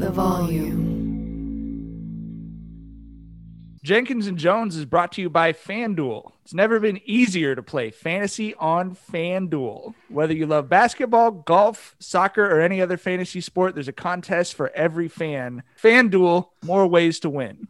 the volume. Jenkins and Jones is brought to you by FanDuel. It's never been easier to play fantasy on FanDuel. Whether you love basketball, golf, soccer, or any other fantasy sport, there's a contest for every fan. FanDuel, more ways to win.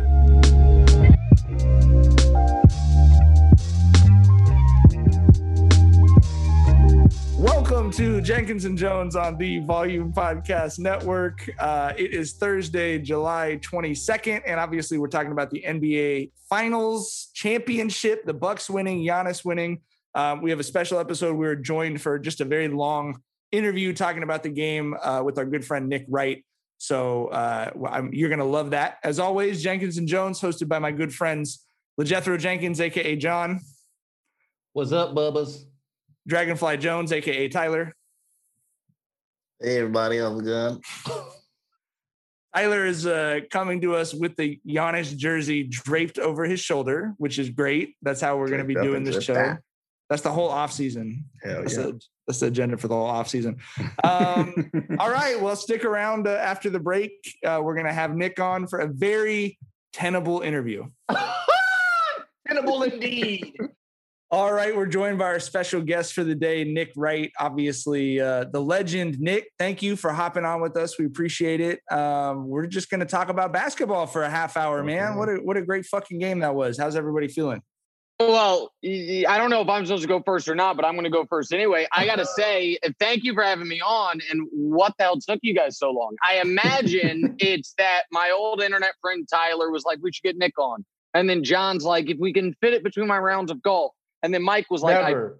Welcome to Jenkins and Jones on the Volume Podcast Network. It is Thursday, July 22nd, and obviously we're talking about the NBA Finals championship, the Bucks winning, Giannis winning. We have a special episode. We're joined for just a very long interview talking about the game with our good friend Nick Wright. So you're going to love that. As always, Jenkins and Jones, hosted by my good friends LeJethro Jenkins, a.k.a. John. What's up, Bubbas? Dragonfly Jones, a.k.a. Tyler. Hey, everybody. How's it going? Tyler is coming to us with the Giannis jersey draped over his shoulder, which is great. That's how we're going to be doing this show. That's the whole offseason. That's the agenda for the whole offseason. All right. Well, stick around after the break. We're going to have Nick on for a very tenable interview. Tenable indeed. All right, we're joined by our special guest for the day, Nick Wright, obviously the legend. Nick, thank you for hopping on with us. We appreciate it. We're just going to talk about basketball for a half hour, man. What a great fucking game that was. How's everybody feeling? Well, I don't know if I'm supposed to go first or not, but I'm going to go first anyway. I got to say, thank you for having me on. And what the hell took you guys so long? I imagine it's that my old internet friend Tyler was like, we should get Nick on. And then John's like, if we can fit it between my rounds of golf. And then Mike was like,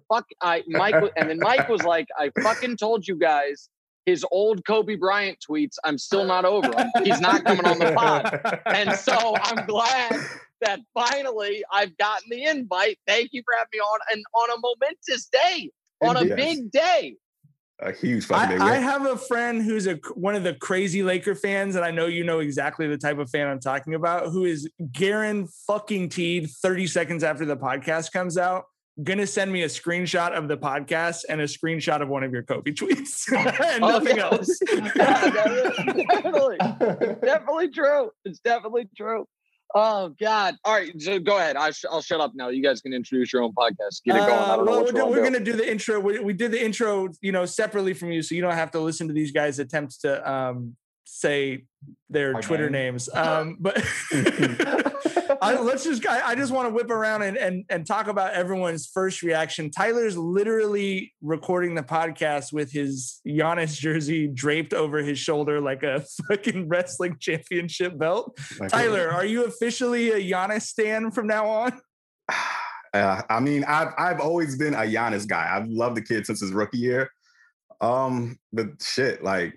Mike was like, I fucking told you guys his old Kobe Bryant tweets. I'm still not over him. He's not coming on the pod. And so I'm glad that finally I've gotten the invite. Thank you for having me on. And on a momentous day, on a big day. A huge fucking day. I have a friend who's one of the crazy Laker fans, and I know you know exactly the type of fan I'm talking about, who is guaranteed 30 seconds after the podcast comes out, gonna send me a screenshot of the podcast and a screenshot of one of your Kobe tweets and nothing else. Definitely. It's definitely true. It's definitely true. Oh God! All right, so go ahead. I'll shut up now. You guys can introduce your own podcast. Get it going. I don't know what we're going to do the intro. We did the intro, separately from you, so you don't have to listen to these guys' attempts to say their Twitter names. But I just want to whip around and talk about everyone's first reaction. Tyler's literally recording the podcast with his Giannis jersey draped over his shoulder like a fucking wrestling championship belt. Tyler, are you officially a Giannis stan from now on? I mean, I've always been a Giannis guy. I've loved the kid since his rookie year. But shit, like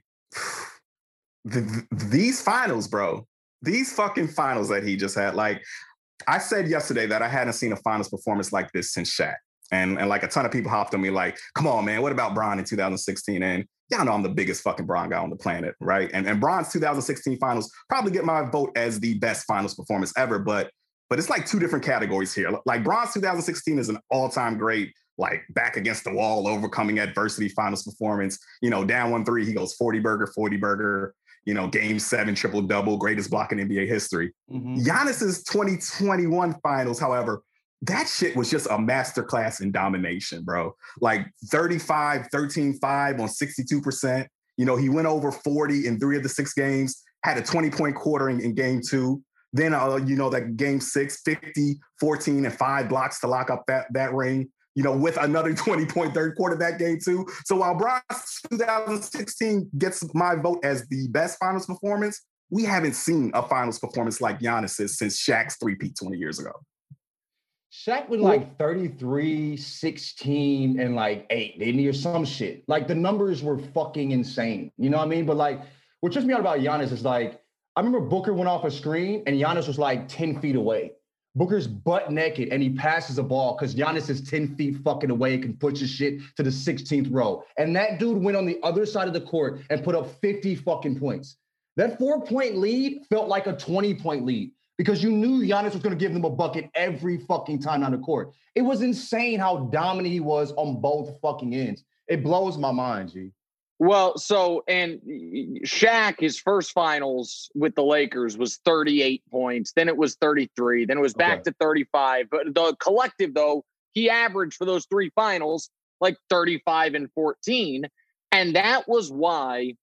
these finals, bro. These fucking finals that he just had, like I said yesterday that I hadn't seen a finals performance like this since Shaq. And like a ton of people hopped on me like, come on, man, what about Bron in 2016? And y'all know I'm the biggest fucking Bron guy on the planet, right? And Bron's 2016 finals probably get my vote as the best finals performance ever, but it's like two different categories here. Like Bron's 2016 is an all-time great, like back against the wall, overcoming adversity finals performance. Down 1-3, he goes 40 burger. Game 7, triple-double, greatest block in NBA history. Mm-hmm. Giannis's 2021 finals, however, that shit was just a masterclass in domination, bro. Like 35, 13-5 on 62%. He went over 40 in 3 of the 6 games, had a 20-point quarter in game 2. Then, that game 6, 50, 14, and 5 blocks to lock up that ring. With another 20-point third quarter that game too. So while Bron's 2016 gets my vote as the best finals performance, we haven't seen a finals performance like Giannis's since Shaq's three-peat 20 years ago. Shaq was like 33, 16, and like 8, didn't he, or some shit? Like the numbers were fucking insane. You know what I mean? But like, what trips me out about Giannis is like, I remember Booker went off a screen and Giannis was like 10 feet away. Booker's butt naked and he passes the ball because Giannis is 10 feet fucking away and can push his shit to the 16th row. And that dude went on the other side of the court and put up 50 fucking points. That 4-point lead felt like a 20-point lead because you knew Giannis was going to give them a bucket every fucking time on the court. It was insane how dominant he was on both fucking ends. It blows my mind, G. Well, and Shaq, his first finals with the Lakers was 38 points. Then it was 33. Then it was back to 35. But the collective, though, he averaged for those three finals like 35 and 14. And that was why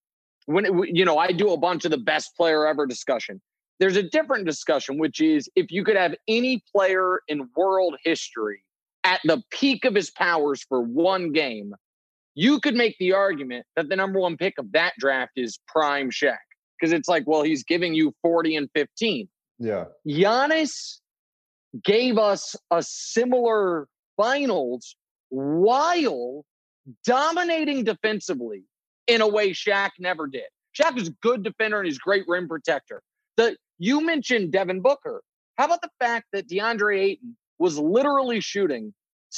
I do a bunch of the best player ever discussion. There's a different discussion, which is if you could have any player in world history at the peak of his powers for one game, you could make the argument that the number one pick of that draft is prime Shaq. Because it's like, well, he's giving you 40 and 15. Yeah. Giannis gave us a similar finals while dominating defensively in a way Shaq never did. Shaq was a good defender and he's a great rim protector. You mentioned Devin Booker. How about the fact that DeAndre Ayton was literally shooting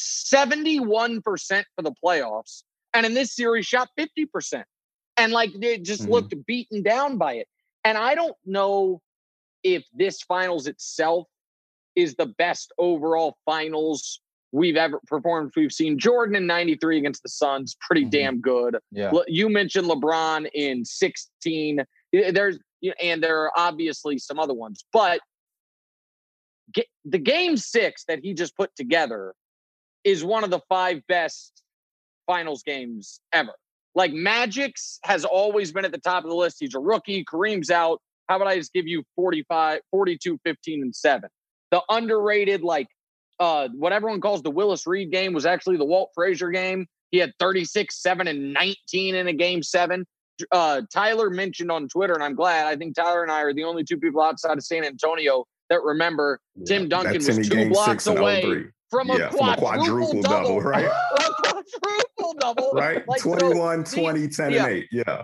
71% for the playoffs, and in this series shot 50%. And like they just looked beaten down by it. And I don't know if this finals itself is the best overall finals we've ever performed. We've seen Jordan in 93 against the Suns, pretty damn good. Yeah. You mentioned LeBron in 16. And there are obviously some other ones, but the game 6 that he just put together is one of the 5 best finals games ever. Like Magic's has always been at the top of the list. He's a rookie. Kareem's out. How about I just give you 45, 42, 15, and 7? The underrated, what everyone calls the Willis Reed game was actually the Walt Frazier game. He had 36, 7, and 19 in a game 7. Tyler mentioned on Twitter, and I'm glad. I think Tyler and I are the only 2 people outside of San Antonio that remember Tim Duncan was 2 blocks away from a quadruple double, right? A quadruple double, right? Like, 21, 20, 10, and 8. Yeah.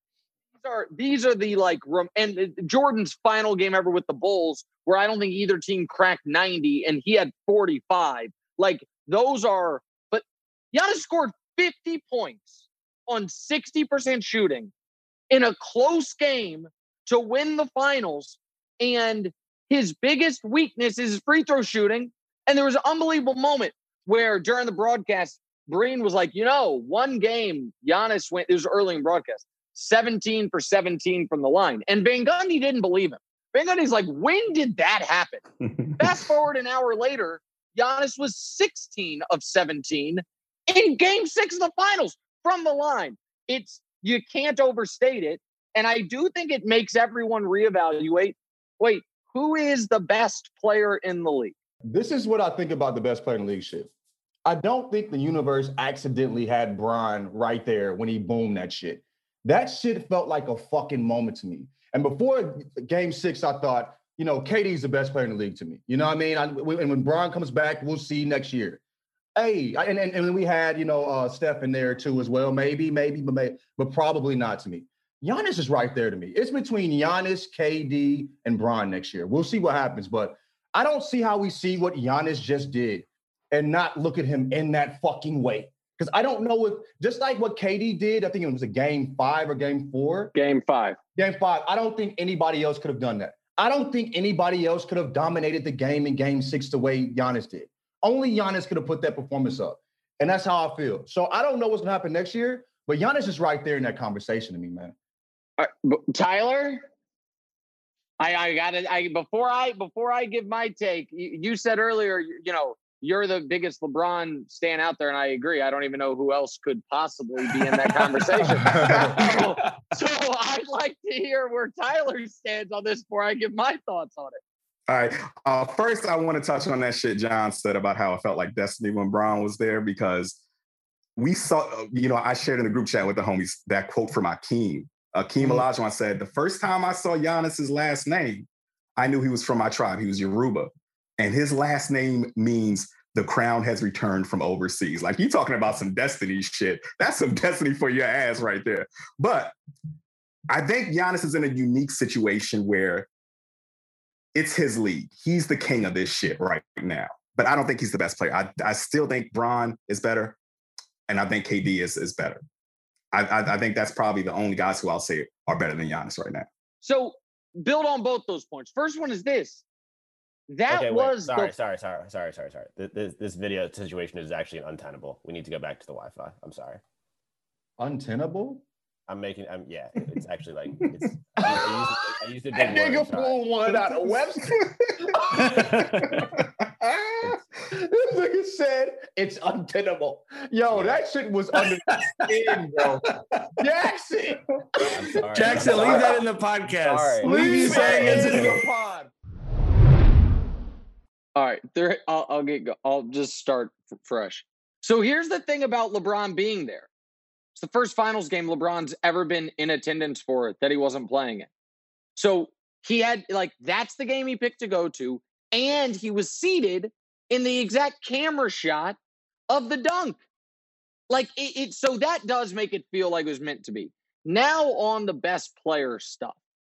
These are the and Jordan's final game ever with the Bulls, where I don't think either team cracked 90, and he had 45. Like those are, but Giannis scored 50 points on 60% shooting in a close game to win the finals. And his biggest weakness is his free throw shooting. And there was an unbelievable moment where during the broadcast, Breen was like, one game Giannis went, it was early in broadcast, 17 for 17 from the line. And Van Gundy didn't believe him. Van Gundy's like, when did that happen? Fast forward an hour later, Giannis was 16 of 17 in game 6 of the finals from the line. You can't overstate it. And I do think it makes everyone reevaluate, wait, who is the best player in the league? This is what I think about the best player in the league shit. I don't think the universe accidentally had Bron right there when he boomed that shit. That shit felt like a fucking moment to me. And before game 6, I thought, KD's the best player in the league to me. You know what I mean? And when Bron comes back, we'll see next year. Hey, and we had, Steph in there too as well. Maybe, but probably not to me. Giannis is right there to me. It's between Giannis, KD, and Bron next year. We'll see what happens, but I don't see how we see what Giannis just did and not look at him in that fucking way. Because I don't know if, just like what KD did, I think it was a game 5 or game 4. Game 5. Game 5. I don't think anybody else could have done that. I don't think anybody else could have dominated the game in game 6 the way Giannis did. Only Giannis could have put that performance up. And that's how I feel. So I don't know what's going to happen next year, but Giannis is right there in that conversation to me, man. Tyler, I got it. Before I give my take, you said earlier, you're the biggest LeBron stan out there, and I agree. I don't even know who else could possibly be in that conversation. so I'd like to hear where Tyler stands on this before I give my thoughts on it. All right. First, I want to touch on that shit John said about how it felt like destiny when Bron was there, because we saw, I shared in the group chat with the homies that quote from Akeem. Akeem Olajuwon said, the first time I saw Giannis's last name, I knew he was from my tribe. He was Yoruba. And his last name means the crown has returned from overseas. Like, you talking about some destiny shit. That's some destiny for your ass right there. But I think Giannis is in a unique situation where it's his league. He's the king of this shit right now. But I don't think he's the best player. I still think Bron is better, and I think KD is better. I think that's probably the only guys who I'll say are better than Giannis right now. So build on both those points. First one is this. Sorry. This video situation is actually untenable. We need to go back to the Wi-Fi. I'm sorry. Untenable? Yeah, it's actually like it's. I used a big Nigga word. pulled one out of Webster. This nigga said it's untenable. Yo, that shit was under the skin, bro. Jackson. I'm sorry. Jackson, leave that in the podcast. Sorry. Leave you saying it's in the pod. All right, I'll just start fresh. So here's the thing about LeBron being there. It's the first finals game LeBron's ever been in attendance for that he wasn't playing in. So he had that's the game he picked to go to, and he was seated in the exact camera shot of the dunk. So that does make it feel like it was meant to be. Now on the best player stuff.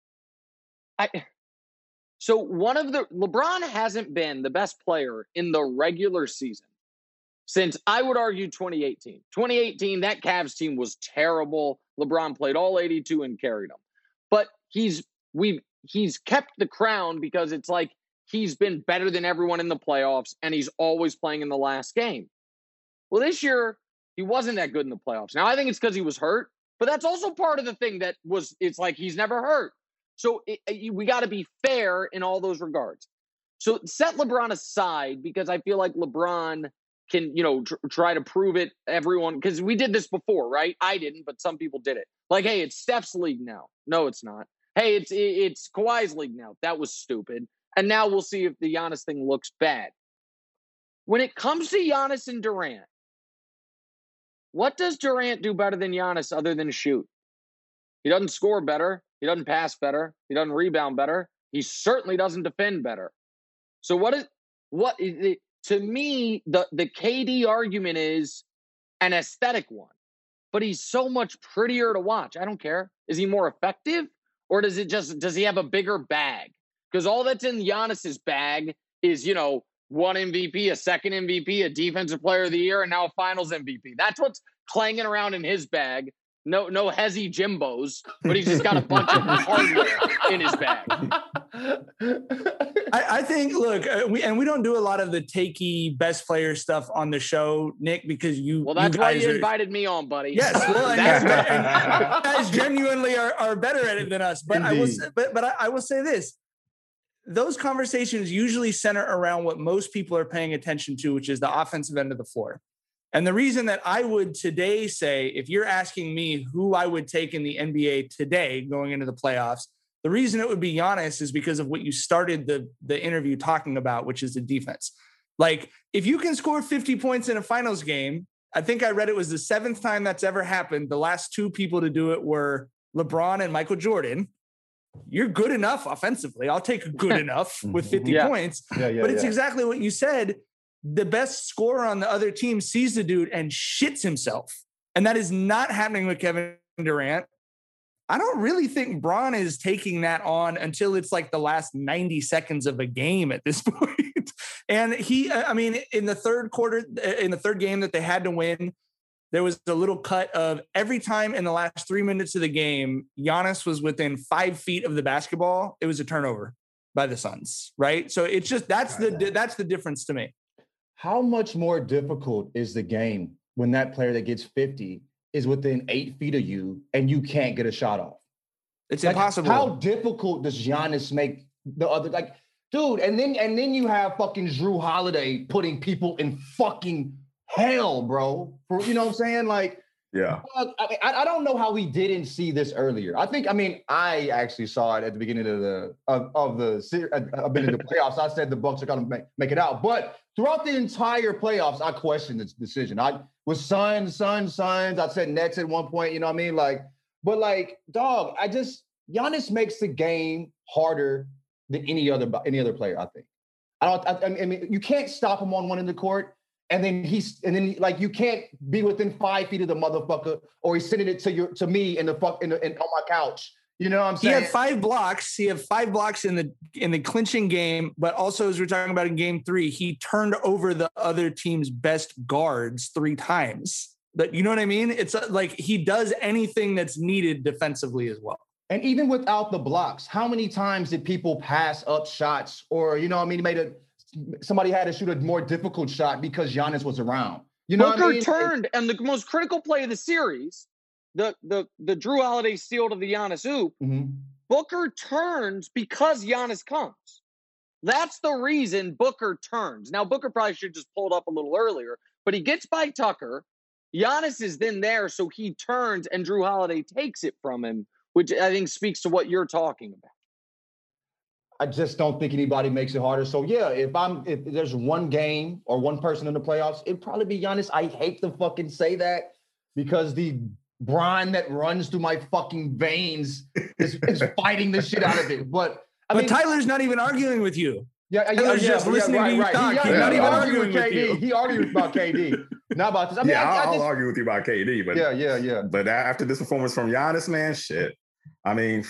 LeBron hasn't been the best player in the regular season since, I would argue, 2018. 2018, that Cavs team was terrible. LeBron played all 82 and carried them. But he's kept the crown because it's like he's been better than everyone in the playoffs, and he's always playing in the last game. Well, this year, he wasn't that good in the playoffs. Now, I think it's because he was hurt, but that's also part of the thing it's like he's never hurt. So we got to be fair in all those regards. So set LeBron aside, because I feel like LeBron can, try to prove it, everyone, because we did this before, right? I didn't, but some people did it. Like, hey, it's Steph's league now. No, it's not. Hey, it's Kawhi's league now. That was stupid. And now we'll see if the Giannis thing looks bad. When it comes to Giannis and Durant, what does Durant do better than Giannis other than shoot? He doesn't score better. He doesn't pass better. He doesn't rebound better. He certainly doesn't defend better. So to me, the KD argument is an aesthetic one, but he's so much prettier to watch. I don't care. Is he more effective, or does he have a bigger bag? Because all that's in Giannis's bag is, one MVP, a second MVP, a defensive player of the year, and now a finals MVP. That's what's clanging around in his bag. No Hezzy Jimbos, but he's just got a bunch of hardware in his bag. I think, look, we don't do a lot of the takey best player stuff on the show, Nick, because that's why you invited me on, buddy. Yes, well, and you guys genuinely are better at it than us. But I will say this: those conversations usually center around what most people are paying attention to, which is the offensive end of the floor. And the reason that I would today say, if you're asking me who I would take in the NBA today going into the playoffs, the reason it would be Giannis is because of what you started the interview talking about, which is the defense. Like, if you can score 50 points in a finals game, I think I read it was the 7th time that's ever happened. The last 2 people to do it were LeBron and Michael Jordan. You're good enough offensively. I'll take good enough with 50 points. But it's exactly what you said. The best scorer on the other team sees the dude and shits himself. And that is not happening with Kevin Durant. I don't really think Bron is taking that on until it's like the last 90 seconds of a game at this point. And in the third game that they had to win, there was a little cut of every time in the last 3 minutes of the game, Giannis was within 5 feet of the basketball. It was a turnover by the Suns, right? So it's just, that's the difference to me. How much more difficult is the game when that player that gets 50 is within 8 feet of you and you can't get a shot off? It's impossible. How difficult does Giannis make the other, dude? And then you have fucking Jrue Holiday putting people in fucking hell, bro. You know what I'm saying? Yeah. I don't know how we didn't see this earlier. I actually saw it at the beginning of the series. I've been in the playoffs. I said the Bucks are going to make it out. But throughout the entire playoffs, I questioned this decision. I was Suns. I said Nets at one point, you know what I mean? Dog, Giannis makes the game harder than any other player, I think. I mean, you can't stop him on one end of the court. And then you can't be within 5 feet of the motherfucker, or he's sending it to me on my couch. You know what I'm saying? He had 5 blocks. He had 5 blocks in the clinching game, but also, as we're talking about in game 3, he turned over the other team's best guards 3 times. But you know what I mean? It's like he does anything that's needed defensively as well. And even without the blocks, how many times did people pass up shots, or you know what I mean? Somebody had to shoot a more difficult shot because Giannis was around. You know Booker what I mean? turned, and the most critical play of the series, the Drew Holiday steal to the Giannis oop, Booker turns because Giannis comes. That's the reason Booker turns. Now, Booker probably should have just pulled up a little earlier, but he gets by Tucker. Giannis is then there, so he turns and Drew Holiday takes it from him, which I think speaks to what you're talking about. I just don't think anybody makes it harder. So yeah, if there's one game or one person in the playoffs, it'd probably be Giannis. I hate to fucking say that because the brine that runs through my fucking veins is fighting the shit out of it. But I mean, Tyler's not even arguing with you. Tyler's just listening to you talk. He's not even arguing with KD. He argues about KD, not about this. I mean, I'll argue with you about KD, but yeah. But after this performance from Giannis, man, shit. I mean.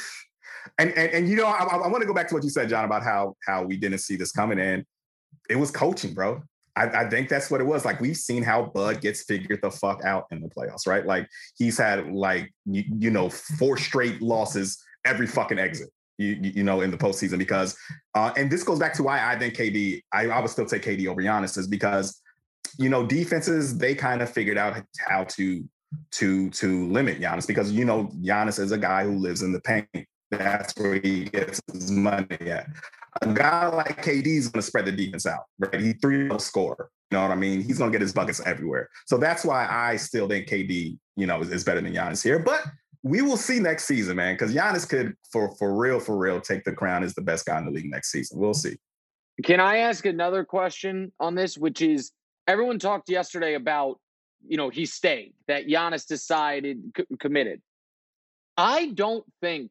And you know, I want to go back to what you said, John, about how we didn't see this coming in. It was coaching, bro. I think that's what it was. Like, we've seen how Bud gets figured the fuck out in the playoffs, right? Like, he's had, like, you know, 4 straight losses every fucking exit, you know, in the postseason because, and this goes back to why I think KD, I would still take KD over Giannis is because, you know, defenses, they kind of figured out how to limit Giannis because, you know, Giannis is a guy who lives in the paint. That's where he gets his money at. A guy like KD is going to spread the defense out, right? He 3-0 scorer. You know what I mean? He's going to get his buckets everywhere. So that's why I still think KD, you know, is better than Giannis here. But we will see next season, man, because Giannis could, for real, take the crown as the best guy in the league next season. We'll see. Can I ask another question on this, which is everyone talked yesterday about, you know, he stayed, that Giannis decided, committed. I don't think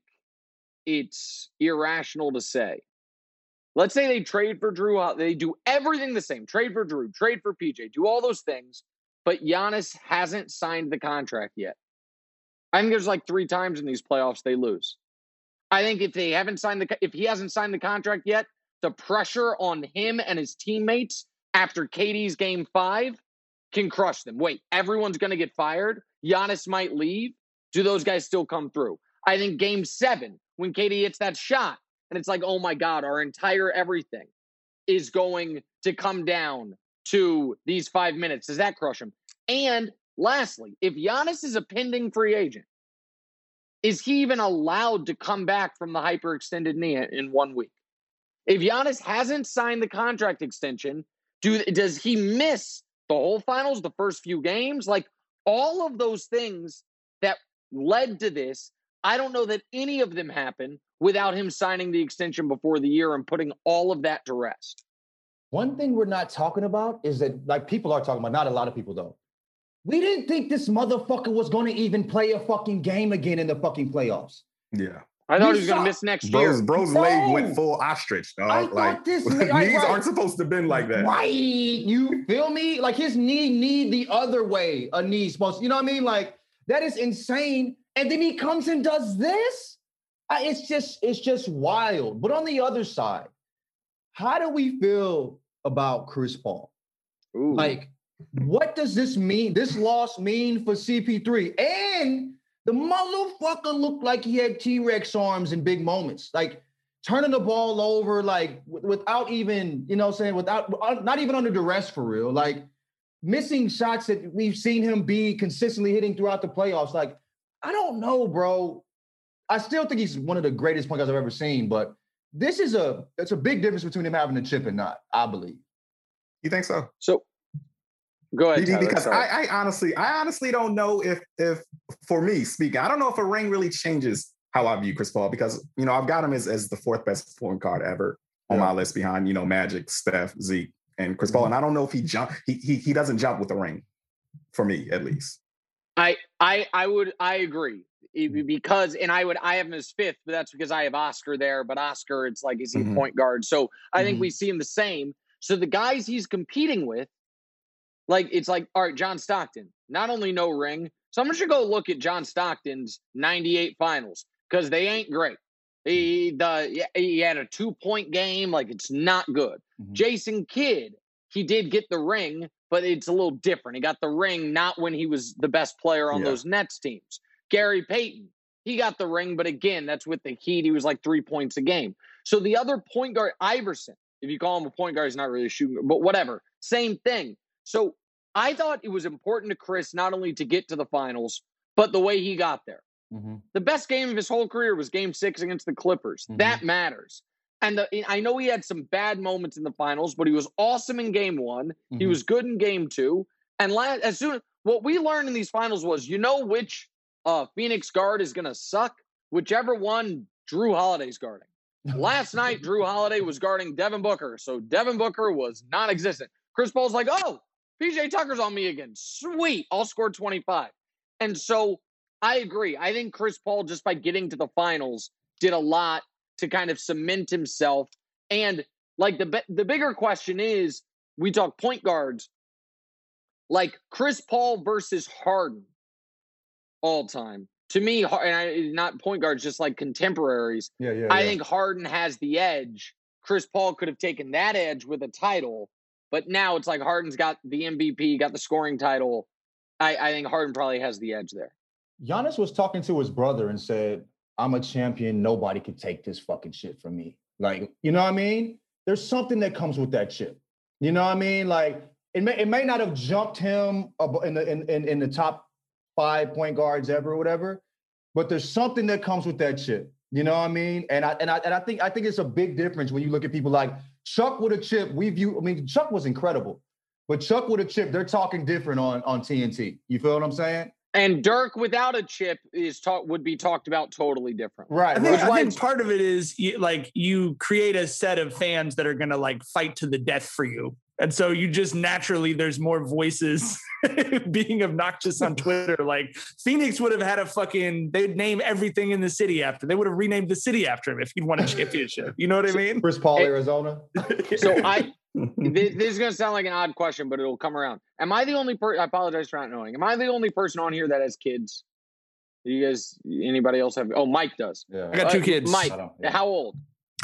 it's irrational to say, let's say they trade for Drew, they do everything the same, trade for Drew, trade for PJ, do all those things, but Giannis hasn't signed the contract yet. I think there's like 3 times in these playoffs they lose. I think if he hasn't signed the contract yet, the pressure on him and his teammates after KD's game 5 can crush them. Wait, everyone's going to get fired? Giannis might leave? Do those guys still come through? I think game 7, when KD hits that shot, and it's like, oh my God, our entire everything is going to come down to these 5 minutes. Does that crush him? And lastly, if Giannis is a pending free agent, is he even allowed to come back from the hyperextended knee in 1 week? If Giannis hasn't signed the contract extension, does he miss the whole finals, the first few games? Like, all of those things that led to this, I don't know that any of them happen without him signing the extension before the year and putting all of that to rest. One thing we're not talking about is that, like, people are talking about, not a lot of people though. We didn't think this motherfucker was going to even play a fucking game again in the fucking playoffs. Yeah. I thought he was going to miss next year. Bro's leg went full ostrich, dog. I thought this knees aren't supposed to bend like that. Right. You feel me? Like, his knee the other way a knee's supposed to, you know what I mean? Like, that is insane. And then he comes and does this? It's just wild. But on the other side, how do we feel about Chris Paul? Ooh. Like, what does this mean? This loss mean for CP3? And the motherfucker looked like he had T-Rex arms in big moments. Like, turning the ball over, like, without even, you know what I'm saying, without, not even under duress for real. Like, missing shots that we've seen him be consistently hitting throughout the playoffs. Like, I don't know, bro. I still think he's one of the greatest point guards I've ever seen, but it's a big difference between him having a chip and not, I believe. You think so? So go ahead, Tyler, because I honestly don't know if for me speaking, I don't know if a ring really changes how I view Chris Paul because, you know, I've got him as the 4th best point guard ever on my list behind, you know, Magic, Steph, Zeke, and Chris Paul. And I don't know if he doesn't jump with a ring for me, at least. I agree because, and I have him as 5th, but that's because I have Oscar there. But Oscar, it's like, is he a point guard? So I think we see him the same. So the guys he's competing with, like, it's like, all right, John Stockton, not only no ring. Someone should go look at John Stockton's 98 finals because they ain't great. He had a 2-point game. Like, it's not good. Jason Kidd, he did get the ring, but it's a little different. He got the ring not when he was the best player on those Nets teams. Gary Payton, he got the ring, but again, that's with the Heat. He was like 3 points a game. So the other point guard, Iverson, if you call him a point guard, he's not really shooting, but whatever. Same thing. So I thought it was important to Chris not only to get to the finals, but the way he got there. Mm-hmm. The best game of his whole career was Game 6 against the Clippers. Mhm. That matters. And I know he had some bad moments in the finals, but he was awesome in Game 1. He Mhm. was good in Game 2. And what we learned in these finals was, which Phoenix guard is going to suck? Whichever one Drew Holiday's guarding. Last night, Drew Holiday was guarding Devin Booker, so Devin Booker was non-existent. Chris Paul's like, oh, PJ Tucker's on me again. Sweet, I'll score 25. And so I agree. I think Chris Paul, just by getting to the finals, did a lot to kind of cement himself. And like the bigger question is, we talk point guards, like Chris Paul versus Harden all time. To me, not point guards, just like contemporaries. Yeah. I think Harden has the edge. Chris Paul could have taken that edge with a title, but now it's like Harden's got the MVP, got the scoring title. I think Harden probably has the edge there. Giannis was talking to his brother and said, I'm a champion. Nobody could take this fucking shit from me. Like, you know what I mean? There's something that comes with that shit. You know what I mean? Like, it may not have jumped him in the top 5 point guards ever or whatever, but there's something that comes with that shit. You know what I mean? And I think it's a big difference when you look at people like Chuck with a chip. Chuck was incredible, but Chuck with a chip, they're talking different on TNT. You feel what I'm saying? And Dirk without a chip would be talked about totally different. Right. I think part of it is you create a set of fans that are going to like fight to the death for you. And so you just naturally, there's more voices being obnoxious on Twitter. Like Phoenix would have had they'd name everything in the city after. They would have renamed the city after him if he'd won a championship. You know what I mean? Chris Paul, Arizona. So this is going to sound like an odd question, but it'll come around. Am I the only person, I apologize for not knowing, am I the only person on here that has kids? You guys, anybody else have? Oh, Mike does. Yeah. I got 2 kids. Mike, how old?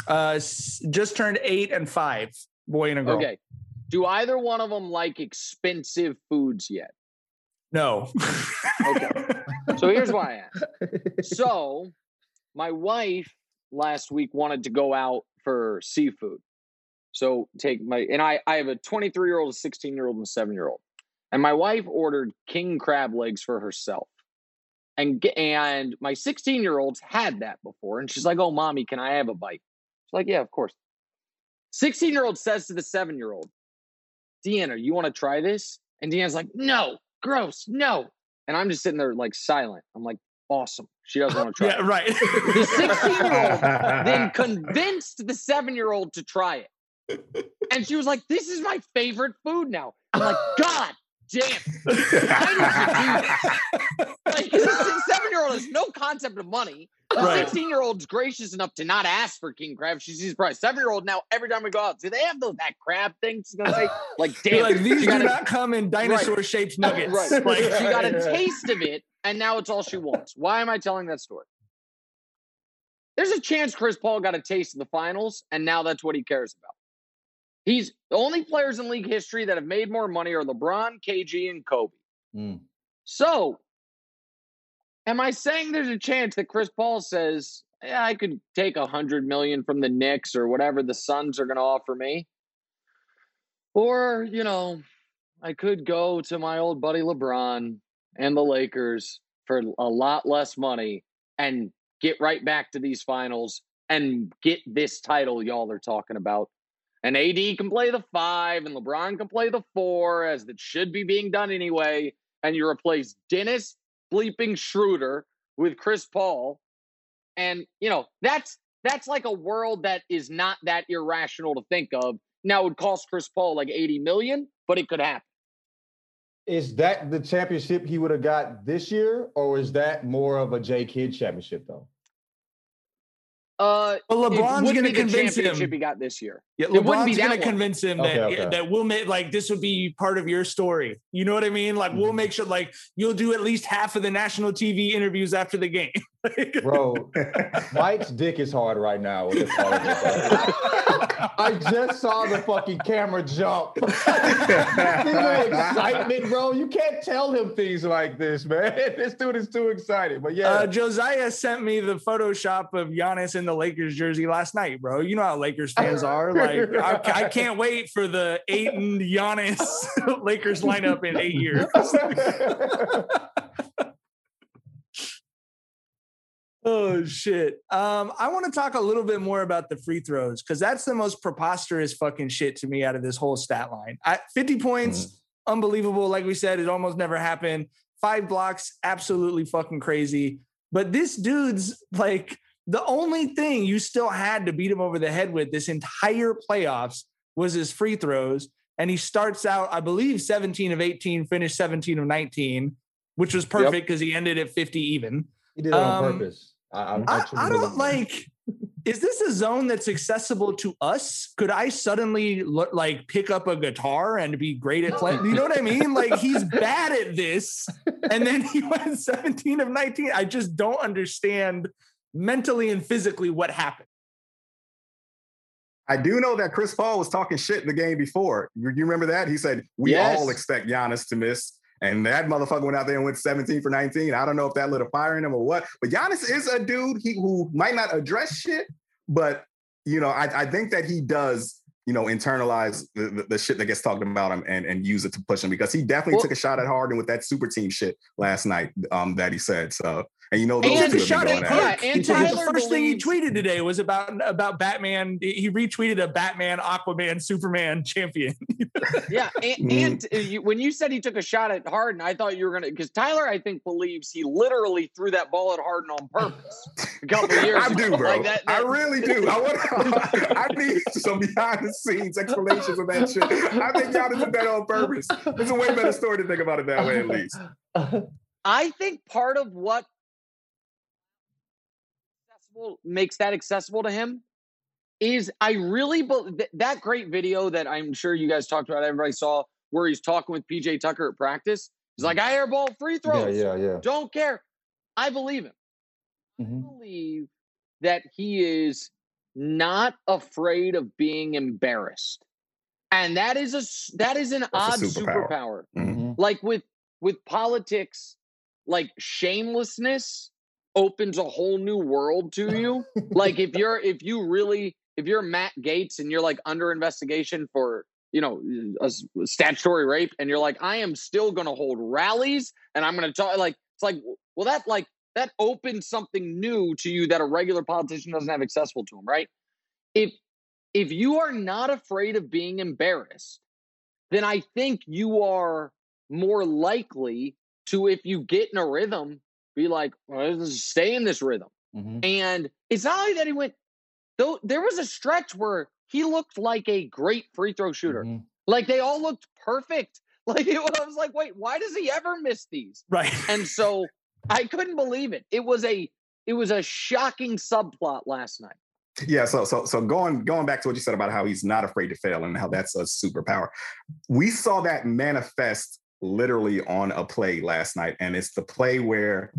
Just turned 8 and 5, boy and a girl. Okay. Do either one of them like expensive foods yet? No. Okay. So here's why I asked. So my wife last week wanted to go out for seafood. So I have a 23-year-old, a 16-year-old, and a 7-year-old. And my wife ordered king crab legs for herself. And my 16-year-old's had that before. And she's like, oh, mommy, can I have a bite? She's like, yeah, of course. 16-year-old says to the 7-year-old, Deanna, you want to try this? And Deanna's like, no, gross, no. And I'm just sitting there like silent. I'm like, awesome. She doesn't want to try it. Right. The 16-year-old then convinced the 7-year-old to try it. And she was like, this is my favorite food now. I'm like, God damn. Like, the 7-year-old has no concept of money. The 16-year-old's gracious enough to not ask for king crab. She sees price. 7-year-old now, every time we go out, do they have that crab thing? She's going to say, like, damn. Like, these do not come in dinosaur-shaped nuggets. Right. Like, She got a taste of it, and now it's all she wants. Why am I telling that story? There's a chance Chris Paul got a taste of the finals, and now that's what he cares about. He's the only players in league history that have made more money are LeBron, KG, and Kobe. So, am I saying there's a chance that Chris Paul says, yeah, I could take $100 million from the Knicks or whatever the Suns are going to offer me? Or, I could go to my old buddy LeBron and the Lakers for a lot less money and get right back to these finals and get this title y'all are talking about. And AD can play the 5 and LeBron can play the 4, as that should be being done anyway. And you replace Dennis bleeping Schroeder with Chris Paul. And, that's like a world that is not that irrational to think of. Now, it would cost Chris Paul like $80 million, but it could happen. Is that the championship he would have got this year, or is that more of a J. Kidd championship, though? Well, LeBron's going to convince him. He got this year. Yeah, LeBron's going to convince him that we'll make, like, this would be part of your story. You know what I mean? Like, we'll make sure, like, you'll do at least half of the national TV interviews after the game. Bro, Mike's dick is hard right now. With this I just saw the fucking camera jump. Excitement, bro. You can't tell him things like this, man. This dude is too excited. But yeah. Josiah sent me the Photoshop of Giannis in the Lakers jersey last night, bro. You know how Lakers fans are. Like, I can't wait for the Ayton Giannis Lakers lineup in 8 years. Oh shit. I want to talk a little bit more about the free throws because that's the most preposterous fucking shit to me out of this whole stat line. 50 points, unbelievable. Like we said, it almost never happened. 5 blocks, absolutely fucking crazy. But this dude's like the only thing you still had to beat him over the head with this entire playoffs was his free throws. And he starts out, I believe, 17 of 18, finished 17 of 19, which was perfect because he ended at 50 even. He did it on purpose. I don't like, is this a zone that's accessible to us? Could I suddenly like pick up a guitar and be great at playing? You know what I mean? Like he's bad at this. And then he went 17 of 19. I just don't understand mentally and physically what happened. I do know that Chris Paul was talking shit in the game before. You remember that? He said, we all expect Giannis to miss. And that motherfucker went out there and went 17 for 19. I don't know if that lit a fire in him or what. But Giannis is a dude who might not address shit, but, you know, I think that he does, you know, internalize the shit that gets talked about him and use it to push him because he definitely took a shot at Harden with that super team shit last night that he said. So, and you know, those two have been going at it. And Tyler, the first thing he tweeted today was about Batman. He retweeted a Batman, Aquaman, Superman champion. Yeah, and when you said he took a shot at Harden, I thought you were gonna because Tyler, I think, believes he literally threw that ball at Harden on purpose a couple of years ago. I do, bro. Like that. I really do. I need some behind the scenes explanations of that shit. I think Giannis did that on purpose. It's a way better story to think about it that way, at least. I think part of what makes that accessible to him is I really believe that great video that I'm sure you guys talked about, everybody saw, where he's talking with PJ Tucker at practice. He's like, I airball free throws. Yeah. Don't care. I believe him. I believe that he is not afraid of being embarrassed. And that is an odd superpower. Like with politics, like shamelessness opens a whole new world to you. Like if you're Matt Gaetz and you're like under investigation for, you know, a statutory rape and you're like, I am still going to hold rallies and I'm going to talk like, it's like, well, that opens something new to you that a regular politician doesn't have accessible to him. Right. If you are not afraid of being embarrassed, then I think you are more likely to, if you get in a rhythm, be like, well, let's stay in this rhythm. And it's not only that he went, though, there was a stretch where he looked like a great free throw shooter. Like they all looked perfect. Like I was like, wait, why does he ever miss these? Right. And so I couldn't believe it. It was a shocking subplot last night. Yeah, so going back to what you said about how he's not afraid to fail and how that's a superpower. We saw that manifest literally on a play last night, and it's the play where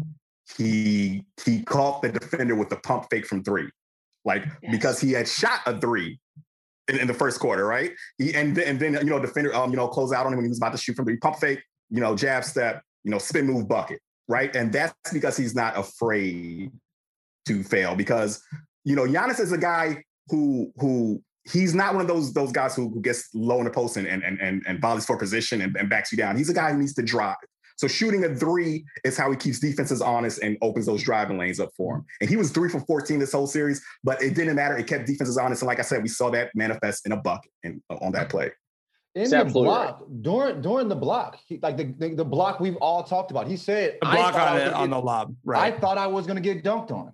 he caught the defender with the pump fake from 3, like because he had shot a 3 in the first quarter, right? And then you know defender close out on him when he was about to shoot from 3, pump fake, you know, jab step, you know, spin move bucket, right? And that's because he's not afraid to fail because you know Giannis is a guy who he's not one of those guys who gets low in the post and volleys for position and backs you down. He's a guy who needs to drive. So shooting a 3 is how he keeps defenses honest and opens those driving lanes up for him. And he was 3 for 14 this whole series, but it didn't matter. It kept defenses honest. And like I said, we saw that manifest in a bucket on that play. In the block, during the block, like the block we've all talked about, he said, the block on the lob. Right. I thought I was going to get dunked on.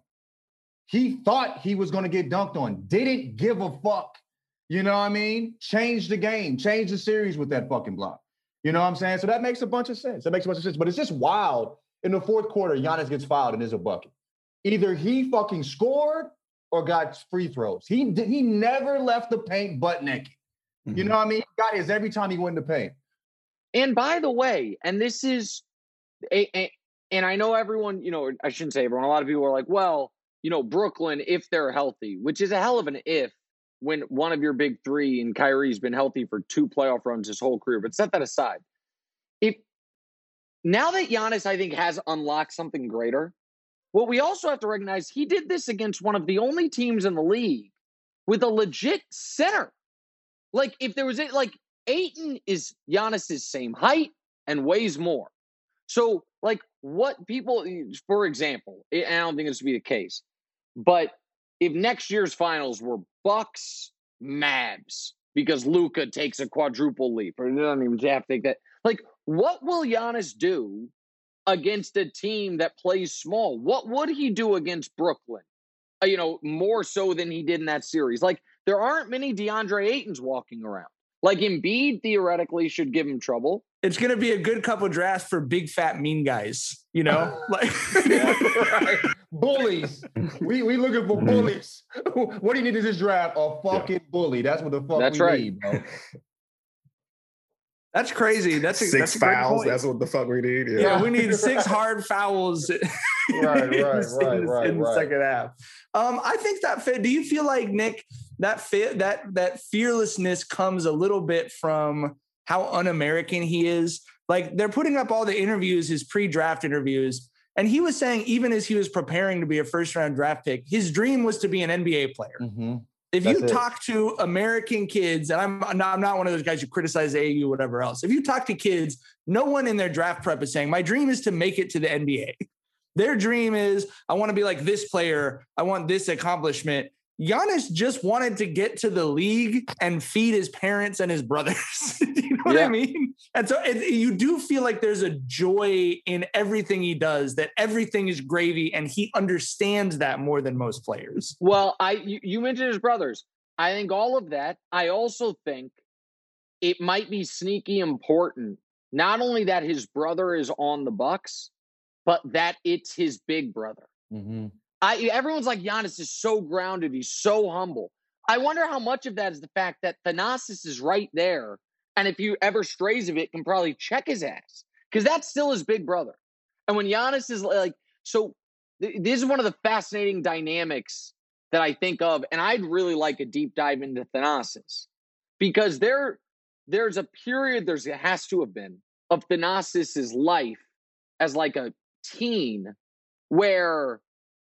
He thought he was going to get dunked on. Didn't give a fuck. You know what I mean? Changed the game, changed the series with that fucking block. You know what I'm saying? So that makes a bunch of sense. But it's just wild. In the fourth quarter, Giannis gets fouled and there's a bucket. Either he fucking scored or got free throws. He never left the paint butt naked. You know what I mean? He got his every time he went in the paint. And by the way, and this is, and I know everyone, you know, I shouldn't say everyone, a lot of people are like, well, you know, Brooklyn, if they're healthy, which is a hell of an if, when one of your big 3 and Kyrie's been healthy for 2 playoff runs his whole career. But set that aside. Now that Giannis, I think, has unlocked something greater, what we also have to recognize, he did this against one of the only teams in the league with a legit center. Like, if there was like Ayton is Giannis's same height and weighs more. So, like, what people, for example, I don't think this would be the case, but if next year's finals were Bucks, Mavs, because Luka takes a quadruple leap, or he doesn't even have to take that. Like, what will Giannis do against a team that plays small? What would he do against Brooklyn? More so than he did in that series. Like, there aren't many DeAndre Aytons walking around. Like, Embiid theoretically should give him trouble. It's going to be a good couple drafts for big, fat, mean guys, like right. Bullies. We looking for bullies. What do you need in this draft? A fucking bully. That's what the fuck we need, bro. That's crazy. That's six fouls. That's what the fuck we need. Yeah, we need 6 hard fouls. Right. In the second half. I think do you feel like, Nick, that fearlessness comes a little bit from how un-American he is? Like, they're putting up all the interviews, his pre-draft interviews, and he was saying, even as he was preparing to be a first-round draft pick, his dream was to be an NBA player. Mm-hmm. If you talk to American kids, and I'm not one of those guys who criticize AAU or whatever else. If you talk to kids, no one in their draft prep is saying, my dream is to make it to the NBA. Their dream is, I want to be like this player. I want this accomplishment. Giannis just wanted to get to the league and feed his parents and his brothers. You know what I mean? And so you do feel like there's a joy in everything he does, that everything is gravy, and he understands that more than most players. Well, you mentioned his brothers. I think all of that. I also think it might be sneaky important, not only that his brother is on the Bucks, but that it's his big brother. Mm-hmm. Everyone's like, Giannis is so grounded. He's so humble. I wonder how much of that is the fact that Thanasis is right there. And if he ever strays of it, can probably check his ass. Because that's still his big brother. And when Giannis is like, this is one of the fascinating dynamics that I think of. And I'd really like a deep dive into Thanasis. Because there's a period, it has to have been, of Thanasis's life as like a teen where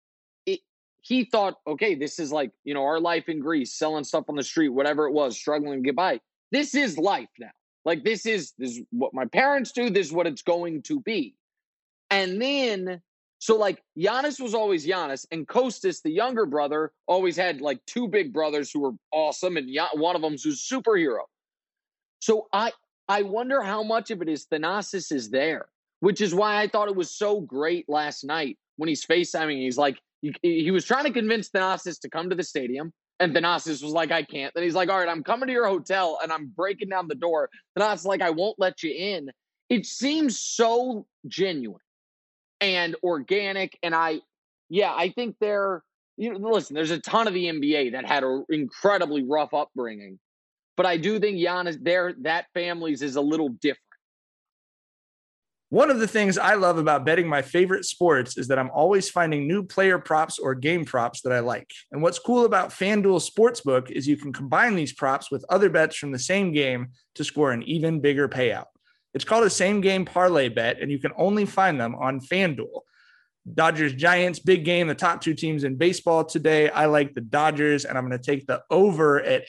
he thought, okay, this is like, our life in Greece, selling stuff on the street, whatever it was, struggling to get by. This is life now. Like, this is what my parents do. This is what it's going to be. And then, so like, Giannis was always Giannis, and Kostas, the younger brother, always had like 2 big brothers who were awesome, and one of them's who's a superhero. So I wonder how much of it is Thanasis is there, which is why I thought it was so great last night when he's FaceTiming. He's like, he was trying to convince Thanasis to come to the stadium, and Thanasis was like, I can't. Then he's like, all right, I'm coming to your hotel, and I'm breaking down the door. Thanasis like, I won't let you in. It seems so genuine and organic, and I think listen, there's a ton of the NBA that had an incredibly rough upbringing, but I do think Giannis, that family's is a little different. One of the things I love about betting my favorite sports is that I'm always finding new player props or game props that I like. And what's cool about FanDuel Sportsbook is you can combine these props with other bets from the same game to score an even bigger payout. It's called a same game parlay bet, and you can only find them on FanDuel. Dodgers Giants, big game, the top 2 teams in baseball today. I like the Dodgers, and I'm going to take the over at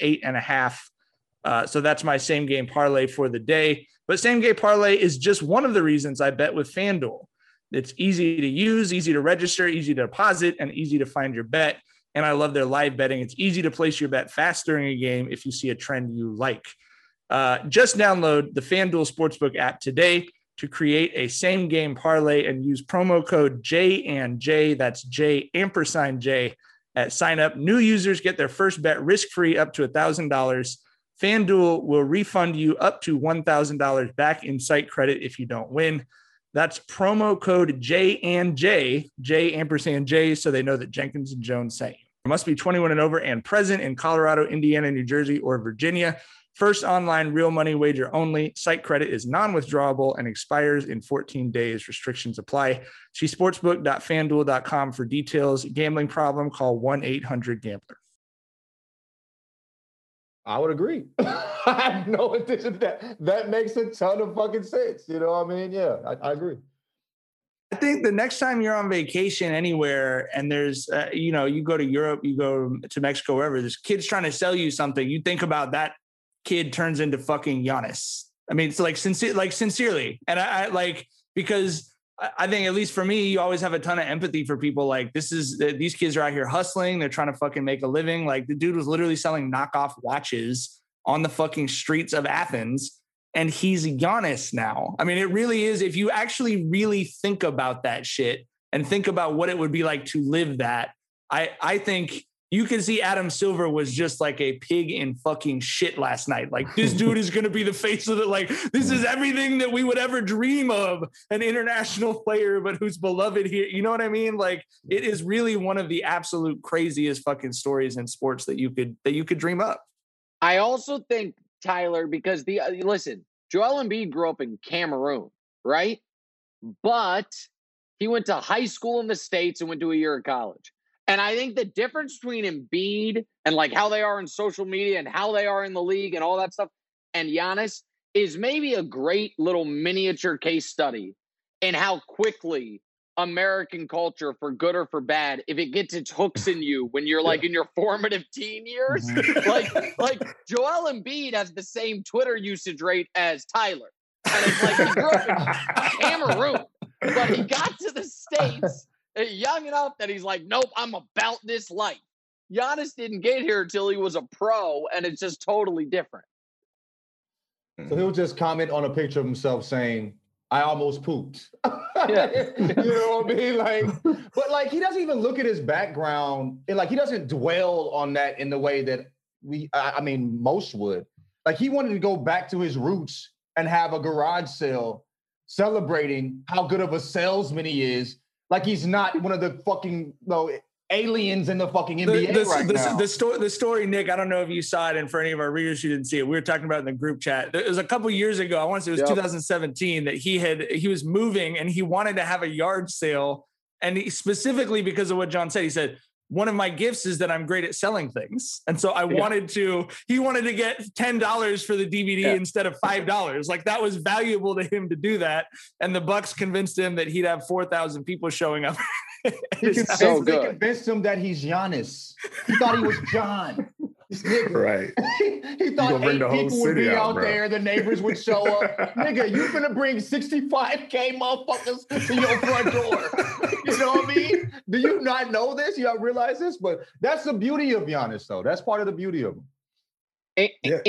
8.5. So that's my same game parlay for the day. But same game parlay is just one of the reasons I bet with FanDuel. It's easy to use, easy to register, easy to deposit, and easy to find your bet. And I love their live betting. It's easy to place your bet fast during a game if you see a trend you like. Just download the FanDuel Sportsbook app today to create a same game parlay and use promo code J&J. That's J at sign up. New users get their first bet risk-free up to $1,000. FanDuel will refund you up to $1,000 back in site credit if you don't win. That's promo code J&J, J&J, so they know that Jenkins and Jones sent you. You must be 21 and over and present in Colorado, Indiana, New Jersey, or Virginia. First online real money wager only. Site credit is non-withdrawable and expires in 14 days. Restrictions apply. See sportsbook.fanduel.com for details. Gambling problem? Call 1-800-GAMBLER. I would agree. I have no addition to that. That makes a ton of fucking sense. You know what I mean? Yeah, I agree. I think the next time you're on vacation anywhere and there's, you go to Europe, you go to Mexico, wherever, there's kids trying to sell you something, you think about that kid turns into fucking Giannis. I mean, it's like sincerely. And I because I think at least for me, you always have a ton of empathy for people. Like these kids are out here hustling. They're trying to fucking make a living. Like the dude was literally selling knockoff watches on the fucking streets of Athens. And he's Giannis now. I mean, it really is. If you actually really think about that shit and think about what it would be like to live that, I think you can see Adam Silver was just like a pig in fucking shit last night. Like, this dude is going to be the face of it. Like, this is everything that we would ever dream of, an international player, but who's beloved here. You know what I mean? Like, it is really one of the absolute craziest fucking stories in sports that you could dream up. I also think, Tyler, because listen, Joel Embiid grew up in Cameroon, right? But he went to high school in the States and went to a year of college. And I think the difference between Embiid and like how they are in social media and how they are in the league and all that stuff and Giannis is maybe a great little miniature case study in how quickly American culture, for good or for bad, if it gets its hooks in you when you're like in your formative teen years, like Joel Embiid has the same Twitter usage rate as Tyler. And it's like he grew up in Cameroon, but he got to the States young enough that he's like, nope, I'm about this life. Giannis didn't get here until he was a pro, and it's just totally different. So he'll just comment on a picture of himself saying, I almost pooped. Yeah. You know what I mean? Like, but like, he doesn't even look at his background, and like, he doesn't dwell on that in the way that most would. Like, he wanted to go back to his roots and have a garage sale celebrating how good of a salesman he is. Like, he's not one of the fucking aliens in the fucking NBA now. The story, Nick, I don't know if you saw it, and for any of our readers who didn't see it, we were talking about it in the group chat. It was a couple years ago, I want to say it was 2017, that he was moving and he wanted to have a yard sale. And he, specifically because of what John said, he said, one of my gifts is that I'm great at selling things. And so he wanted to get $10 for the DVD instead of $5. Like, that was valuable to him to do that. And the Bucks convinced him that he'd have 4,000 people showing up. They convinced him that he's Giannis. He thought he was John. Right. He thought 8 people would be out there. The neighbors would show up. Nigga, you finna bring 65K motherfuckers to your front door. You know what I mean? Do you not know this? You don't realize this? But that's the beauty of Giannis, though. That's part of the beauty of him.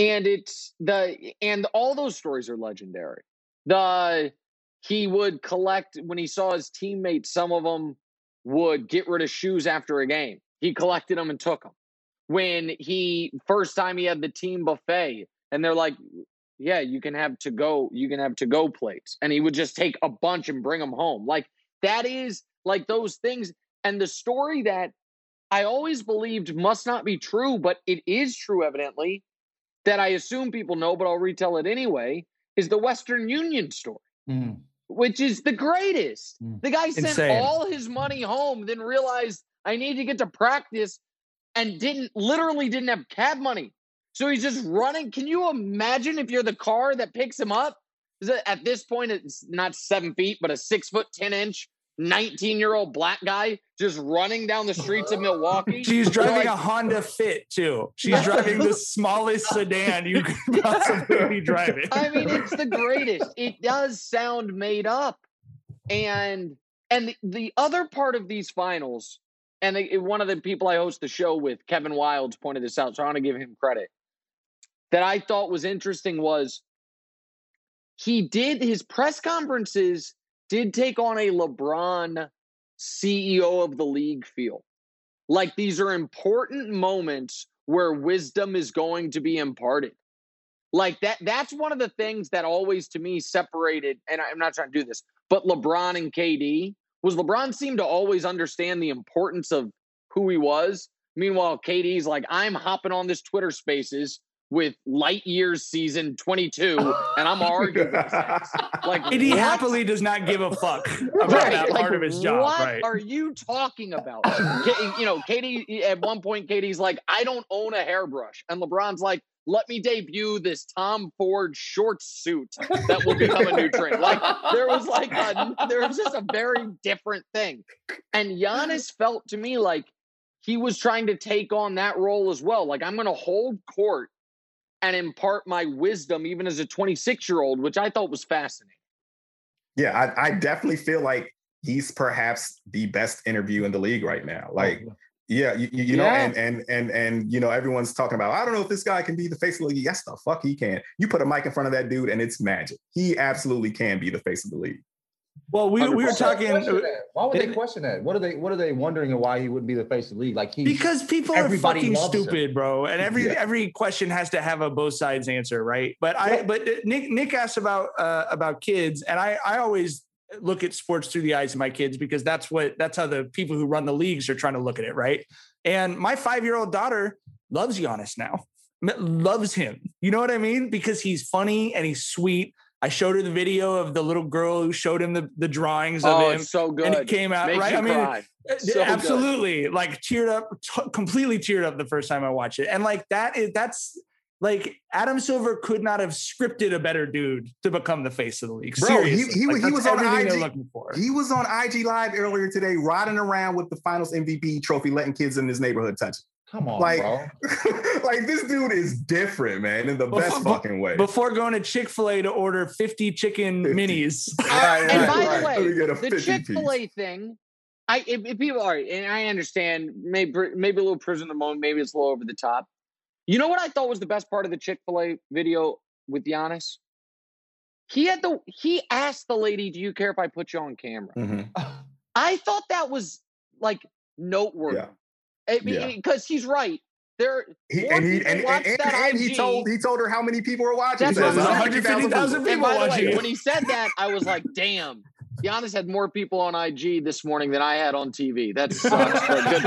And all those stories are legendary. He would collect, when he saw his teammates, some of them would get rid of shoes after a game. He collected them and took them. When first time he had the team buffet, and they're like, yeah, you can have to-go plates. And he would just take a bunch and bring them home. Like, that is like those things. And the story that I always believed must not be true, but it is true, evidently, that I assume people know, but I'll retell it anyway, is the Western Union story, which is the greatest. The guy sent all his money home, then realized I need to get to practice, and didn't have cab money. So he's just running. Can you imagine if you're the car that picks him up? At this point, it's not 7 feet, but a 6 foot 10 inch 19-year-old black guy just running down the streets of Milwaukee. She's driving a Honda Fit too. She's driving the smallest sedan you could possibly be driving. I mean, it's the greatest. It does sound made up. And the other part of these finals, and one of the people I host the show with, Kevin Wildes, pointed this out, so I want to give him credit, that I thought was interesting was his press conferences did take on a LeBron CEO of the league feel. Like, these are important moments where wisdom is going to be imparted. Like, that's one of the things that always, to me, separated, and I'm not trying to do this, but LeBron and KD, was LeBron seemed to always understand the importance of who he was. Meanwhile, KD's like, I'm hopping on this Twitter Spaces with Light Years season 22, and I'm arguing with this. Like, KD happily does not give a fuck about that part of his job. What are you talking about? KD, at one point, KD's like, I don't own a hairbrush. And LeBron's like, let me debut this Tom Ford short suit that will become a new trend. Like, there was just a very different thing. And Giannis felt to me like he was trying to take on that role as well. Like, I'm going to hold court and impart my wisdom even as a 26-year-old, which I thought was fascinating. Yeah, I definitely feel like he's perhaps the best interview in the league right now. Like, yeah, you know, and you know, everyone's talking about, I don't know if this guy can be the face of the league. Yes, the fuck he can. You put a mic in front of that dude and it's magic. He absolutely can be the face of the league. Well, we were talking. Why would they question that? What are they wondering why he wouldn't be the face of the league? Like because people are fucking stupid, bro. And every question has to have a both sides answer, right? But Nick asked about kids, and I always look at sports through the eyes of my kids because that's how the people who run the leagues are trying to look at it, right? And my 5-year-old daughter loves Giannis now, loves him. You know what I mean? Because he's funny and he's sweet. I showed her the video of the little girl who showed him the drawings of him. It's so good. And it came out, Makes right? You cry. So absolutely. Good. Like teared up, completely teared up the first time I watched it. And like that's like Adam Silver could not have scripted a better dude to become the face of the league. Bro, seriously. he was on IG. For. He was on IG Live earlier today, riding around with the Finals MVP trophy, letting kids in his neighborhood touch it. Come on, bro. Like this dude is different, man, in the best fucking way. Before going to Chick-fil-A to order 50 chicken minis. And by the way, the Chick-fil-A thing, if people are, and I understand maybe a little prison in the moment, maybe it's a little over the top. You know what I thought was the best part of the Chick-fil-A video with Giannis? He asked the lady, "Do you care if I put you on camera?" Mm-hmm. I thought that was like noteworthy. Yeah. Because he's right. He told her how many people were watching. He says 150,000 people watching. Way, when he said that, I was like, "Damn, Giannis had more people on IG this morning than I had on TV. That sucks, but good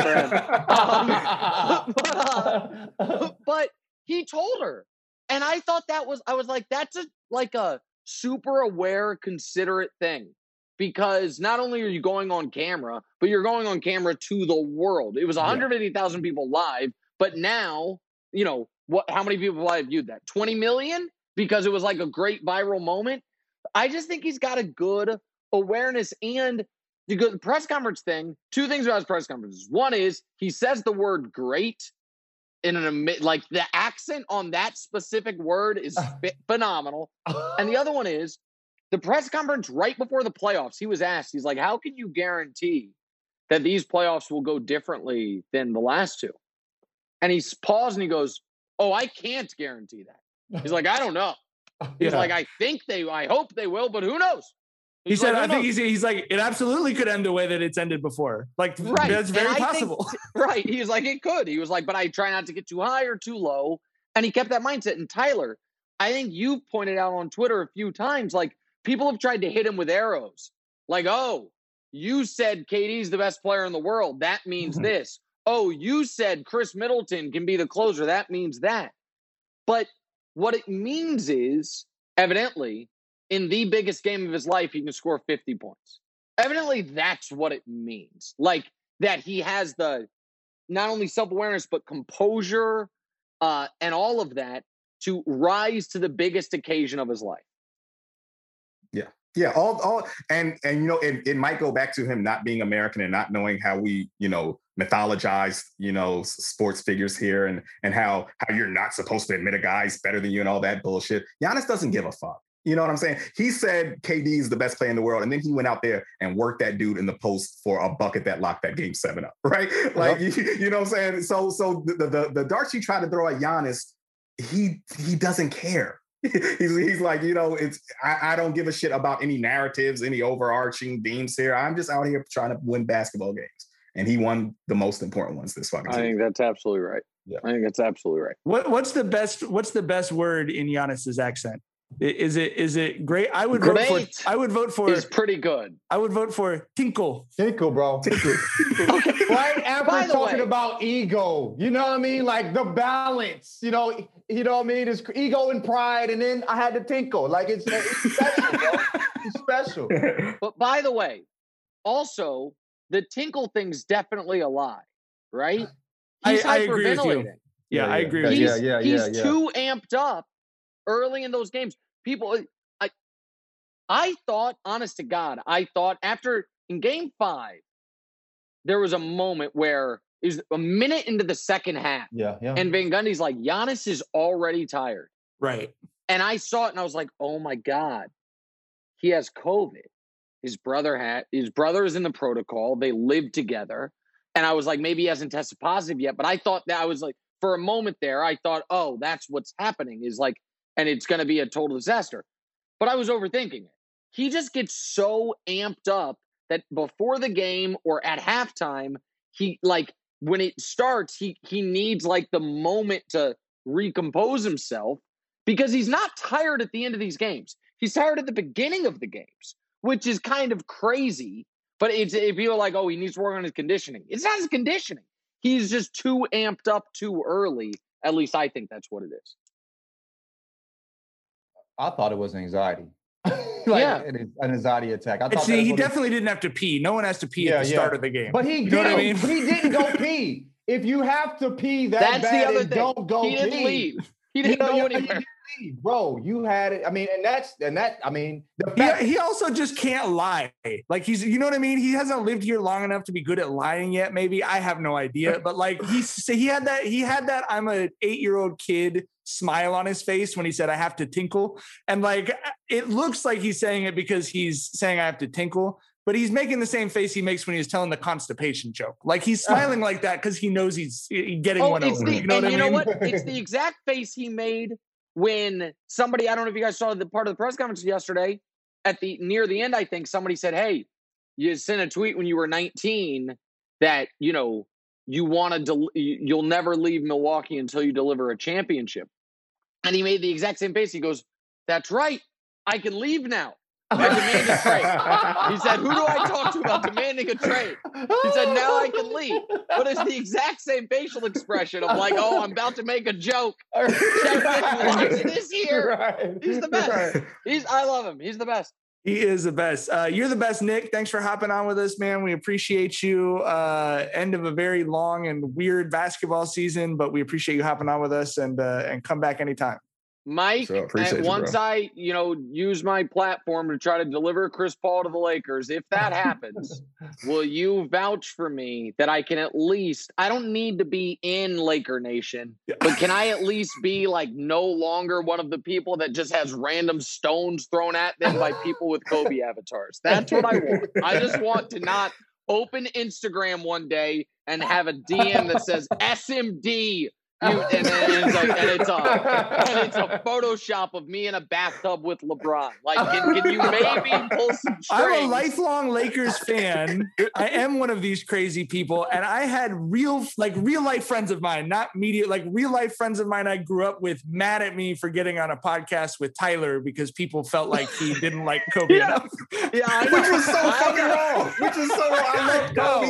for him." But he told her, and I thought I was like, that's a super aware, considerate thing. Because not only are you going on camera, but you're going on camera to the world. It was 150,000 people live, but now, you know, how many people live viewed that? 20 million? Because it was like a great viral moment. I just think he's got a good awareness. And the press conference thing, two things about his press conferences. One is he says the word great like the accent on that specific word is phenomenal. And the other one is, the press conference right before the playoffs, he was asked, he's like, how can you guarantee that these playoffs will go differently than the last two? And he's paused and he goes, oh, I can't guarantee that. He's like, I don't know. He's like, I hope they will, but who knows? He said, I think he's like, it absolutely could end the way that it's ended before. Like, right. That's very possible. Right. He's like, it could. He was like, but I try not to get too high or too low. And he kept that mindset. And Tyler, I think you've pointed out on Twitter a few times, like, people have tried to hit him with arrows. Like, oh, you said KD's the best player in the world. That means this. Oh, you said Chris Middleton can be the closer. That means that. But what it means is, evidently, in the biggest game of his life, he can score 50 points. Evidently, that's what it means. Like, that he has the not only self-awareness, but composure and all of that to rise to the biggest occasion of his life. Yeah, all and you know, it might go back to him not being American and not knowing how we, you know, mythologize, you know, sports figures here and how you're not supposed to admit a guy's better than you and all that bullshit. Giannis doesn't give a fuck. You know what I'm saying? He said KD is the best player in the world, and then he went out there and worked that dude in the post for a bucket that locked that game 7 up, right? Like, you know what I'm saying? So the darts you try to throw at Giannis, he doesn't care. He's like, you know, I don't give a shit about any narratives, any overarching themes here. I'm just out here trying to win basketball games. And he won the most important ones this fucking season. I think that's absolutely right. Yeah. I think that's absolutely right. What's the best word in Giannis's accent? Is it great? I would vote for It's pretty good. I would vote for Tinkle. Tinkle, bro. Tinkle. Okay. Right after talking about ego, you know what I mean? Like the balance, you know what I mean? It's ego and pride, and then I had to tinkle. Like it's special, bro. It's special. But by the way, also the tinkle thing's definitely a lie, right? He's I agree with you. Yeah, I agree with you. He's too amped up early in those games. People, I thought, honest to God, after in game 5, there was a moment where it was a minute into the second half. Yeah. And Van Gundy's like, Giannis is already tired. Right. And I saw it and I was like, oh my God, he has COVID. His brother's in the protocol. They live together. And I was like, maybe he hasn't tested positive yet. But I thought that I was like, for a moment there, I thought, oh, that's what's happening is like, and it's going to be a total disaster. But I was overthinking it. He just gets so amped up that before the game or at halftime, he like when it starts, he needs like the moment to recompose himself because he's not tired at the end of these games. He's tired at the beginning of the games, which is kind of crazy. But if you're like, oh, he needs to work on his conditioning. It's not his conditioning. He's just too amped up too early. At least I think that's what it is. I thought it was anxiety. An anxiety attack. I thought he definitely didn't have to pee. No one has to pee at the start of the game. But he did. I mean? He didn't go pee. If you have to pee that's bad, the other thing. Don't go pee. He didn't leave. He didn't go anywhere. Bro, you had it. I mean, he also just can't lie. Like you know what I mean? He hasn't lived here long enough to be good at lying yet. Maybe I have no idea. But like he had that I'm a 8-year-old kid smile on his face when he said I have to tinkle. And like it looks like he's saying it because he's saying I have to tinkle. But he's making the same face he makes when he's telling the constipation joke. Like he's smiling like that because he knows he's getting one over. You know what? It's the exact face he made when somebody, I don't know if you guys saw the part of the press conference yesterday, near the end, I think somebody said, hey, you sent a tweet when you were 19 that, you want to, you'll never leave Milwaukee until you deliver a championship. And he made the exact same face. He goes, that's right. I can leave now. I demand a trade. He said, who do I talk to about demanding a trade? He said, now I can leave. But it's the exact same facial expression of like, oh, I'm about to make a joke. Watch this here. Right. He's the best. Right. I love him. He's the best. He is the best. You're the best, Nick. Thanks for hopping on with us, man. We appreciate you. End of a very long and weird basketball season, but we appreciate you hopping on with us and come back anytime. Mike, once I, use my platform to try to deliver Chris Paul to the Lakers, if that happens, will you vouch for me that I can at least, I don't need to be in Laker Nation, but can I at least be like no longer one of the people that just has random stones thrown at them by people with Kobe avatars? That's what I want. I just want to not open Instagram one day and have a DM that says SMD. And it's a Photoshop of me in a bathtub with LeBron. Like, can you maybe pull some strings? I'm a lifelong Lakers fan. I am one of these crazy people, and I had real life friends of mine, not media, like real life friends of mine I grew up with, mad at me for getting on a podcast with Tyler because people felt like he didn't like Kobe enough. Yeah, which was so fucking wrong. Which is so wrong. I love Kobe.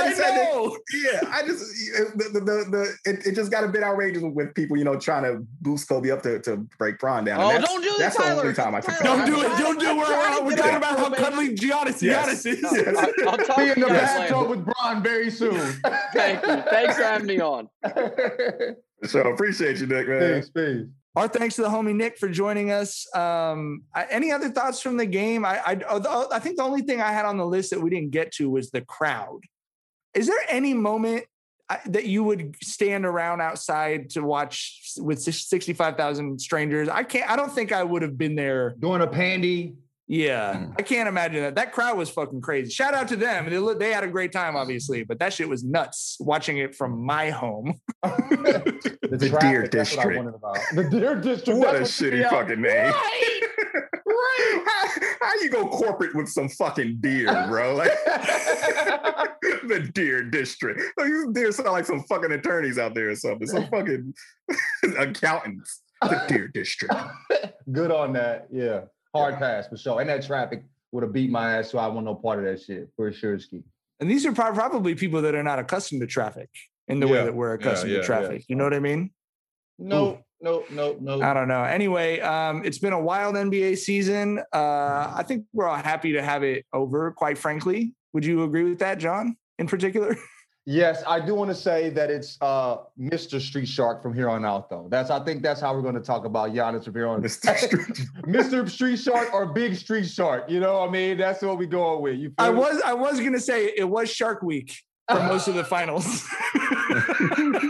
It just got a bit outrageous with people, trying to boost Kobe up to break Bron down. Oh, don't do that, Tyler. The only time I took Don't do it. Don't do it. We're talking about how cuddly Giannis is. I'll talk be in the bathtub with Bron very soon. Thank you. Thanks for having me on. So appreciate you, Nick, man. Peace. Our thanks to the homie Nick for joining us. Any other thoughts from the game? I think the only thing I had on the list that we didn't get to was the crowd. Is there any moment that you would stand around outside to watch with 65,000 strangers? I don't think I would have been there. Doing a pandy. Yeah. I can't imagine that. That crowd was fucking crazy. Shout out to them. They had a great time, obviously, but that shit was nuts watching it from my home. The Deer District. The Deer District. What a shitty fucking name. Right. How you go corporate with some fucking deer, bro? Like, the Deer District. These deer sound like some fucking attorneys out there or something. Some fucking accountants. The Deer District. Good on that. Yeah. Hard pass for sure. And that traffic would have beat my ass, so I want no part of that shit for sure. And these are probably people that are not accustomed to traffic in the way that we're accustomed to traffic. You know what I mean? No. I don't know. Anyway, it's been a wild NBA season. I think we're all happy to have it over, quite frankly. Would you agree with that, John, in particular? Yes, I do want to say that it's Mr. Street Shark from here on out, though. I think that's how we're going to talk about Giannis from here on. Mr. Street Shark or Big Street Shark. You know what I mean? That's what we're going with. You I was going to say it was Shark Week for most of the finals.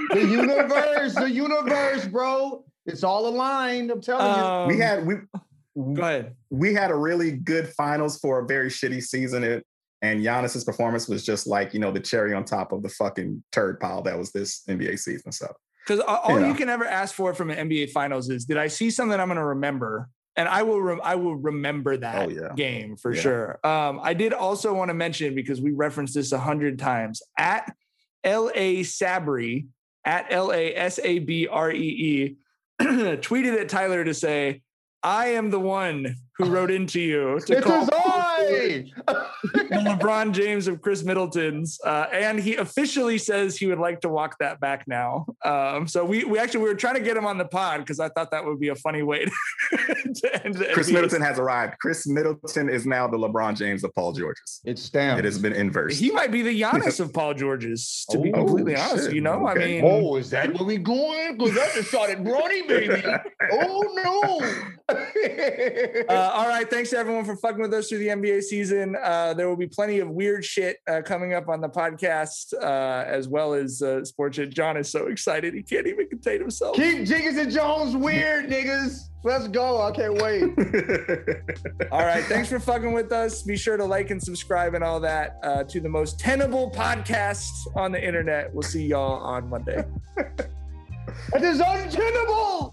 The universe, bro. It's all aligned. I'm telling you. Go ahead. we had a really good finals for a very shitty season. And Giannis's performance was just like, the cherry on top of the fucking turd pile that was this NBA season. So, because all you can ever ask for from an NBA finals is, did I see something I'm going to remember? And I will remember that game for sure. I did also want to mention, because we referenced this 100 times, at LA Sabree, at LASABREE, tweeted at Tyler to say, I am the one who wrote into you to call the LeBron James of Chris Middleton's, and he officially says he would like to walk that back now. So we were trying to get him on the pod because I thought that would be a funny way to end the Chris NBA. Middleton has arrived. Chris Middleton is now the LeBron James of Paul George's. It's stamped. It has been inversed. He might be the Giannis of Paul George's, to be completely honest. Shit. I Okay. mean, is that where we going? Because that's a shot at Bronny, baby. Oh no. all right. Thanks to everyone for fucking with us through the NBA season. There will be plenty of weird shit coming up on the podcast, as well as sports shit. John is so excited he can't even contain himself. Keep Jiggins and Jones weird, niggas. Let's go. I can't wait. All right. Thanks for fucking with us. Be sure to like and subscribe and all that to the most tenable podcast on the internet. We'll see y'all on Monday. It is untenable.